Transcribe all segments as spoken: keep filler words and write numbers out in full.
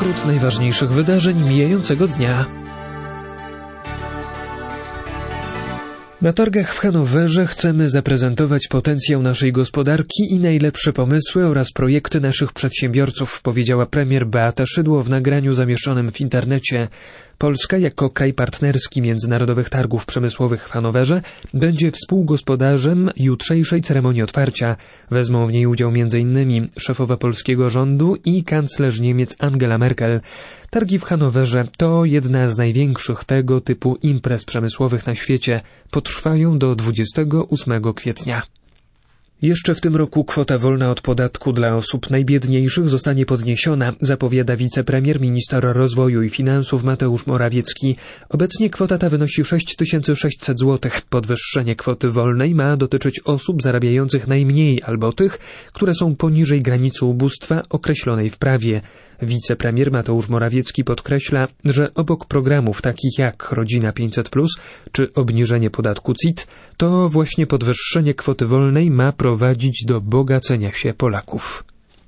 Skrót najważniejszych wydarzeń mijającego dnia. Na targach w Hanowerze chcemy zaprezentować potencjał naszej gospodarki i najlepsze pomysły oraz projekty naszych przedsiębiorców, powiedziała premier Beata Szydło w nagraniu zamieszczonym w internecie. Polska jako kraj partnerski Międzynarodowych Targów Przemysłowych w Hanowerze będzie współgospodarzem jutrzejszej ceremonii otwarcia. Wezmą w niej udział między innymi szefowa polskiego rządu i kanclerz Niemiec Angela Merkel. Targi w Hanowerze to jedna z największych tego typu imprez przemysłowych na świecie. Potrwają do dwudziestego ósmego kwietnia. Jeszcze w tym roku kwota wolna od podatku dla osób najbiedniejszych zostanie podniesiona, zapowiada wicepremier, minister rozwoju i finansów Mateusz Morawiecki. Obecnie kwota ta wynosi sześć tysięcy sześćset złotych. Podwyższenie kwoty wolnej ma dotyczyć osób zarabiających najmniej albo tych, które są poniżej granicy ubóstwa określonej w prawie. Wicepremier Mateusz Morawiecki podkreśla, że obok programów takich jak Rodzina pięćset plus czy obniżenie podatku C I T, to właśnie podwyższenie kwoty wolnej ma prowadzić do bogacenia się Polaków.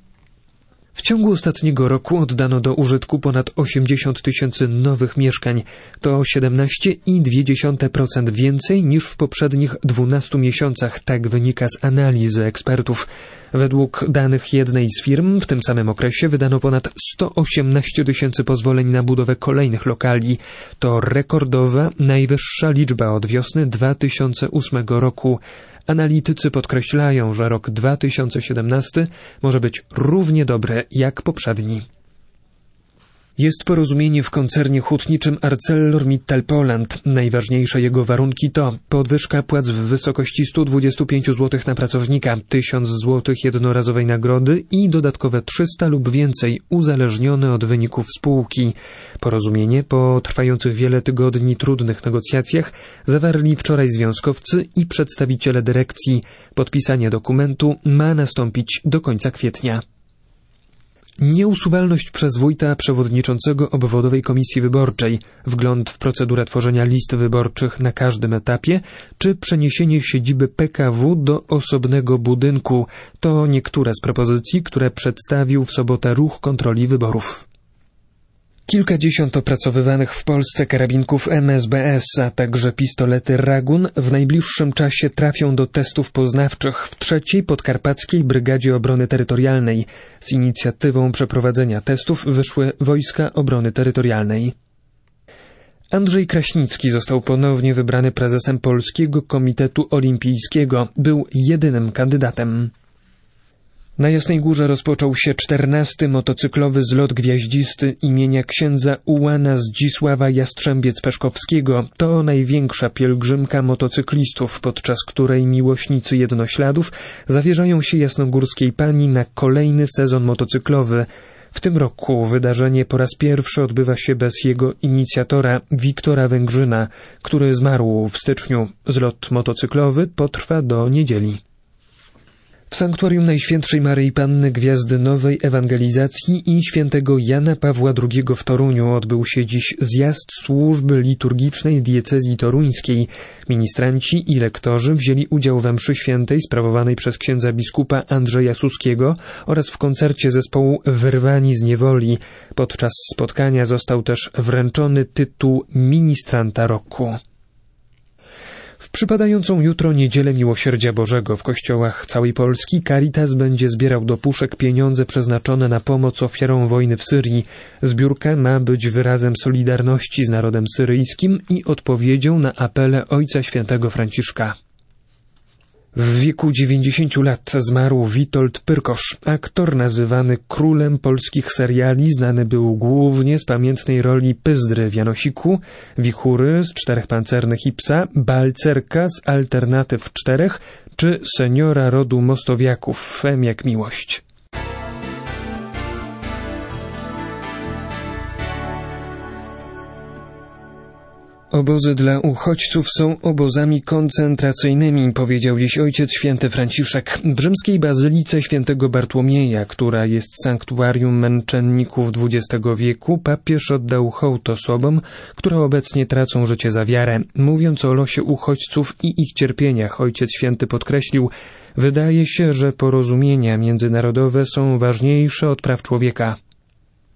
W ciągu ostatniego roku oddano do użytku ponad osiemdziesiąt tysięcy nowych mieszkań. To siedemnaście przecinek dwa procent więcej niż w poprzednich dwunastu miesiącach, tak wynika z analizy ekspertów. Według danych jednej z firm w tym samym okresie wydano ponad sto osiemnaście tysięcy pozwoleń na budowę kolejnych lokali. To rekordowa, najwyższa liczba od wiosny dwa tysiące ósmego roku. Analitycy podkreślają, że rok dwa tysiące siedemnasty może być równie dobry jak poprzedni. Jest porozumienie w koncernie hutniczym ArcelorMittal Poland. Najważniejsze jego warunki to podwyżka płac w wysokości sto dwadzieścia pięć złotych na pracownika, tysiąc złotych jednorazowej nagrody i dodatkowe trzysta lub więcej uzależnione od wyników spółki. Porozumienie po trwających wiele tygodni trudnych negocjacjach zawarli wczoraj związkowcy i przedstawiciele dyrekcji. Podpisanie dokumentu ma nastąpić do końca kwietnia. Nieusuwalność przez wójta przewodniczącego obwodowej komisji wyborczej, wgląd w procedurę tworzenia list wyborczych na każdym etapie, czy przeniesienie siedziby P K W do osobnego budynku to niektóre z propozycji, które przedstawił w sobotę Ruch Kontroli Wyborów. Kilkadziesiąt opracowywanych w Polsce karabinków M S B S, a także pistolety Ragun w najbliższym czasie trafią do testów poznawczych w trzeciej Podkarpackiej Brygadzie Obrony Terytorialnej. Z inicjatywą przeprowadzenia testów wyszły Wojska Obrony Terytorialnej. Andrzej Kraśnicki został ponownie wybrany prezesem Polskiego Komitetu Olimpijskiego. Był jedynym kandydatem. Na Jasnej Górze rozpoczął się czternasty motocyklowy zlot gwiaździsty imienia księdza Ułana Zdzisława Jastrzębiec-Peszkowskiego. To największa pielgrzymka motocyklistów, podczas której miłośnicy jednośladów zawierzają się jasnogórskiej pani na kolejny sezon motocyklowy. W tym roku wydarzenie po raz pierwszy odbywa się bez jego inicjatora Wiktora Węgrzyna, który zmarł w styczniu. Zlot motocyklowy potrwa do niedzieli. W Sanktuarium Najświętszej Maryi Panny Gwiazdy Nowej Ewangelizacji i świętego Jana Pawła drugiego w Toruniu odbył się dziś zjazd służby liturgicznej diecezji toruńskiej. Ministranci i lektorzy wzięli udział we mszy świętej sprawowanej przez księdza biskupa Andrzeja Suskiego oraz w koncercie zespołu Wyrwani z niewoli. Podczas spotkania został też wręczony tytuł ministranta roku. W przypadającą jutro Niedzielę Miłosierdzia Bożego w kościołach całej Polski Caritas będzie zbierał do puszek pieniądze przeznaczone na pomoc ofiarom wojny w Syrii. Zbiórka ma być wyrazem solidarności z narodem syryjskim i odpowiedzią na apele Ojca Świętego Franciszka. W wieku dziewięćdziesięciu lat zmarł Witold Pyrkosz, aktor nazywany królem polskich seriali, znany był głównie z pamiętnej roli Pyzdry w Janosiku, Wichury z Czterech Pancernych i Psa, Balcerka z Alternatyw Czterech czy seniora rodu Mostowiaków w M jak Miłość. Obozy dla uchodźców są obozami koncentracyjnymi, powiedział dziś Ojciec Święty Franciszek. W rzymskiej bazylice świętego Bartłomieja, która jest sanktuarium męczenników dwudziestego wieku, papież oddał hołd osobom, które obecnie tracą życie za wiarę. Mówiąc o losie uchodźców i ich cierpieniach, Ojciec Święty podkreślił: wydaje się, że porozumienia międzynarodowe są ważniejsze od praw człowieka.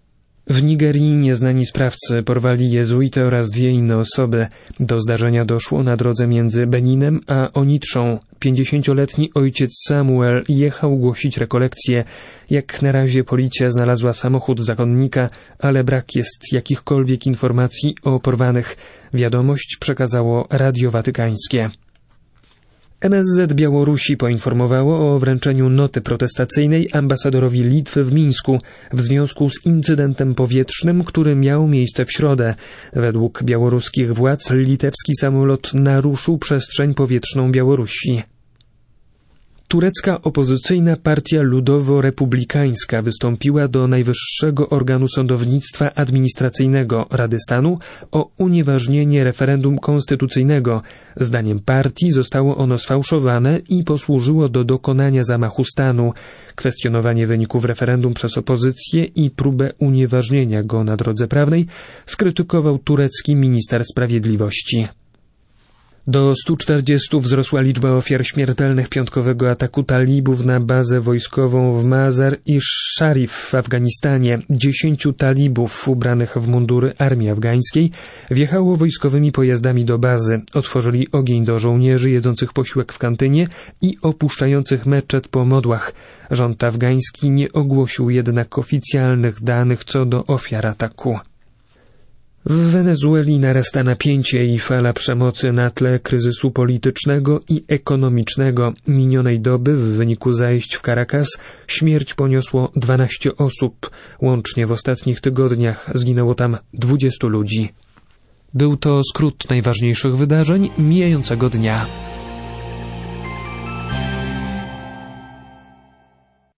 W Nigerii nieznani sprawcy porwali jezuitę oraz dwie inne osoby. Do zdarzenia doszło na drodze między Beninem a Onitrzą. pięćdziesięcioletni ojciec Samuel jechał głosić rekolekcje. Jak na razie policja znalazła samochód zakonnika, ale brak jest jakichkolwiek informacji o porwanych. Wiadomość przekazało Radio Watykańskie. M S Z Białorusi poinformowało o wręczeniu noty protestacyjnej ambasadorowi Litwy w Mińsku w związku z incydentem powietrznym, który miał miejsce w środę. Według białoruskich władz litewski samolot naruszył przestrzeń powietrzną Białorusi. Turecka opozycyjna Partia Ludowo-Republikańska wystąpiła do najwyższego organu sądownictwa administracyjnego Rady Stanu o unieważnienie referendum konstytucyjnego. Zdaniem partii zostało ono sfałszowane i posłużyło do dokonania zamachu stanu. Kwestionowanie wyników referendum przez opozycję i próbę unieważnienia go na drodze prawnej skrytykował turecki minister sprawiedliwości. Do stu czterdziestu wzrosła liczba ofiar śmiertelnych piątkowego ataku talibów na bazę wojskową w Mazar-i-Sharif w Afganistanie. Dziesięciu talibów ubranych w mundury armii afgańskiej wjechało wojskowymi pojazdami do bazy. Otworzyli ogień do żołnierzy jedzących posiłek w kantynie i opuszczających meczet po modłach. Rząd afgański nie ogłosił jednak oficjalnych danych co do ofiar ataku. W Wenezueli narasta napięcie i fala przemocy na tle kryzysu politycznego i ekonomicznego. Minionej doby w wyniku zajść w Caracas śmierć poniosło dwanaście osób. Łącznie w ostatnich tygodniach zginęło tam dwudziestu ludzi. Był to skrót najważniejszych wydarzeń mijającego dnia.